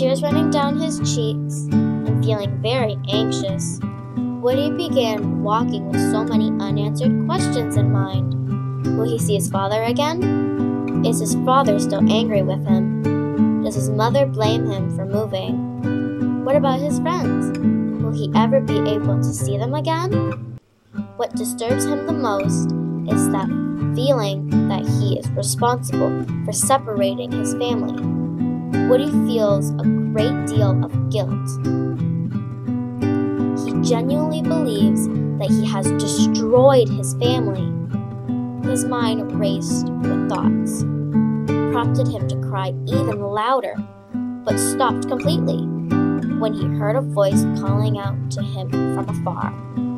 tears running down his cheeks and feeling very anxious, Woody began walking with so many unanswered questions in mind. Will he see his father again? Is his father still angry with him? Does his mother blame him for moving? What about his friends? Will he ever be able to see them again? What disturbs him the most is that feeling that he is responsible for separating his family. Woody feels a great deal of guilt. He genuinely believes that he has destroyed his family. His mind raced with thoughts, prompted him to cry even louder, but stopped completely when he heard a voice calling out to him from afar.